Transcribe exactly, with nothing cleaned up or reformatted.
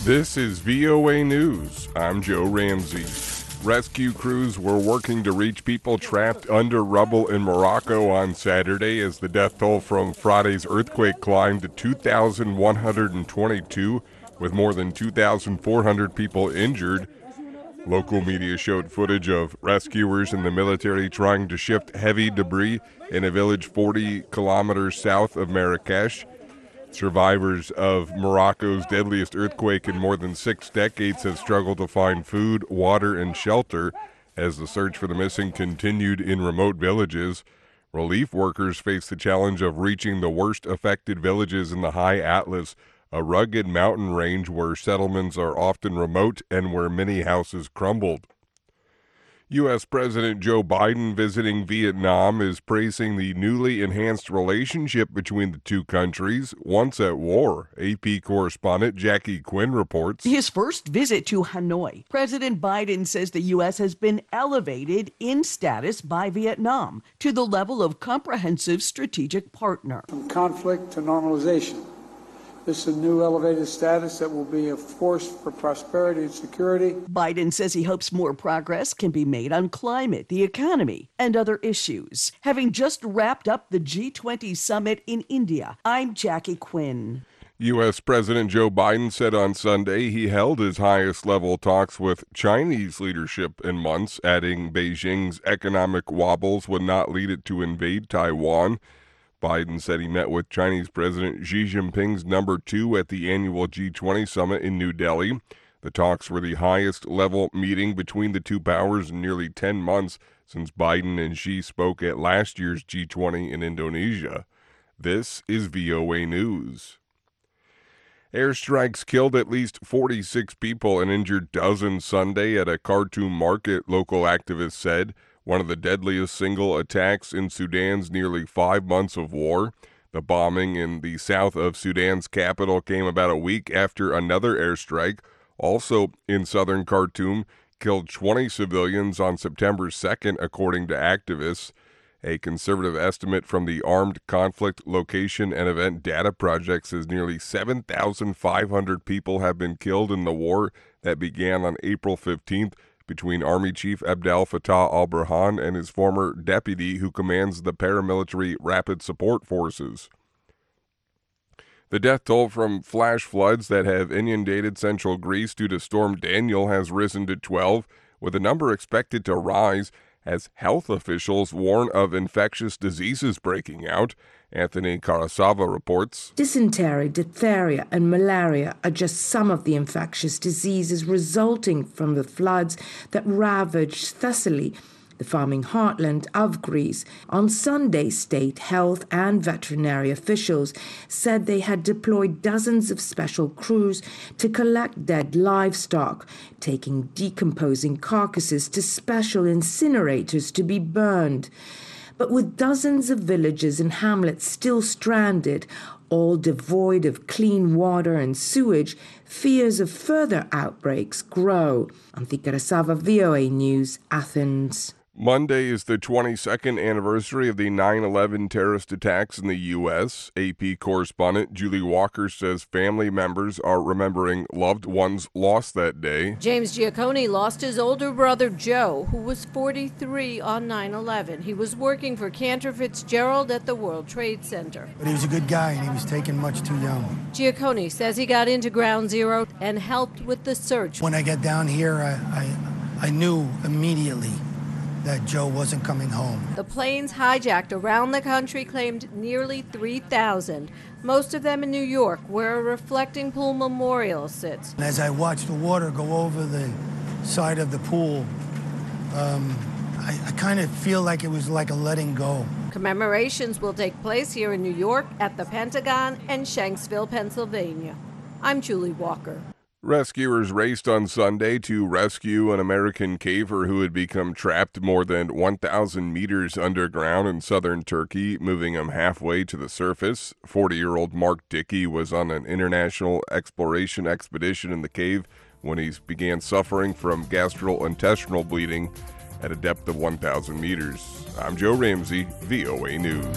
This is V O A News. I'm Joe Ramsey. Rescue crews were working to reach people trapped under rubble in Morocco on Saturday as the death toll from Friday's earthquake climbed to two thousand one hundred twenty-two, with more than two thousand four hundred people injured. Local media showed footage of rescuers and the military trying to shift heavy debris in a village forty kilometers south of Marrakesh. Survivors of Morocco's deadliest earthquake in more than six decades have struggled to find food, water, and shelter as the search for the missing continued in remote villages. Relief workers face the challenge of reaching the worst affected villages in the High Atlas, a rugged mountain range where settlements are often remote and where many houses crumbled. U S. President Joe Biden visiting Vietnam is praising the newly enhanced relationship between the two countries, once at war. A P correspondent Jackie Quinn reports. His first visit to Hanoi, President Biden says the U S has been elevated in status by Vietnam to the level of comprehensive strategic partner. From conflict to normalization. This is a new elevated status that will be a force for prosperity and security. Biden says he hopes more progress can be made on climate, the economy, and other issues. Having just wrapped up the G twenty summit in India, I'm Jackie Quinn. U S. President Joe Biden said on Sunday he held his highest-level talks with Chinese leadership in months, adding Beijing's economic wobbles would not lead it to invade Taiwan. Biden said he met with Chinese President Xi Jinping's number two at the annual G twenty summit in New Delhi. The talks were the highest-level meeting between the two powers in nearly ten months since Biden and Xi spoke at last year's G twenty in Indonesia. This is V O A News. Airstrikes killed at least forty-six people and injured dozens Sunday at a Khartoum market, local activists said. One of the deadliest single attacks in Sudan's nearly five months of war. The bombing in the south of Sudan's capital came about a week after another airstrike, also in southern Khartoum, killed twenty civilians on September second, according to activists. A conservative estimate from the Armed Conflict Location and Event Data Project says nearly seven thousand five hundred people have been killed in the war that began on April fifteenth. Between Army Chief Abdel Fattah al-Burhan and his former deputy who commands the paramilitary Rapid Support Forces. The death toll from flash floods that have inundated central Greece due to Storm Daniel has risen to twelve, with the number expected to rise as health officials warn of infectious diseases breaking out. Anthony Karasava reports. Dysentery, diphtheria, and malaria are just some of the infectious diseases resulting from the floods that ravaged Thessaly, the farming heartland of Greece. On Sunday, state health and veterinary officials said they had deployed dozens of special crews to collect dead livestock, taking decomposing carcasses to special incinerators to be burned. But with dozens of villages and hamlets still stranded, all devoid of clean water and sewage, fears of further outbreaks grow. Anthony Karasava, V O A News, Athens. Monday is the twenty-second anniversary of the nine eleven terrorist attacks in the U S A P correspondent Julie Walker says family members are remembering loved ones lost that day. James Giaccone lost his older brother Joe, who was forty-three on nine eleven. He was working for Cantor Fitzgerald at the World Trade Center. But he was a good guy, and he was taken much too young. Giaccone says he got into Ground Zero and helped with the search. When I got down here, I, I, I knew immediately that Joe wasn't coming home. The planes hijacked around the country claimed nearly three thousand, most of them in New York, where a reflecting pool memorial sits. And as I watched the water go over the side of the pool, um, I, I kind of feel like it was like a letting go. Commemorations will take place here in New York, at the Pentagon, and Shanksville, Pennsylvania. I'm Julie Walker. Rescuers raced on Sunday to rescue an American caver who had become trapped more than one thousand meters underground in southern Turkey, moving him halfway to the surface. forty-year-old Mark Dickey was on an international exploration expedition in the cave when he began suffering from gastrointestinal bleeding at a depth of one thousand meters. I'm Joe Ramsey, V O A News.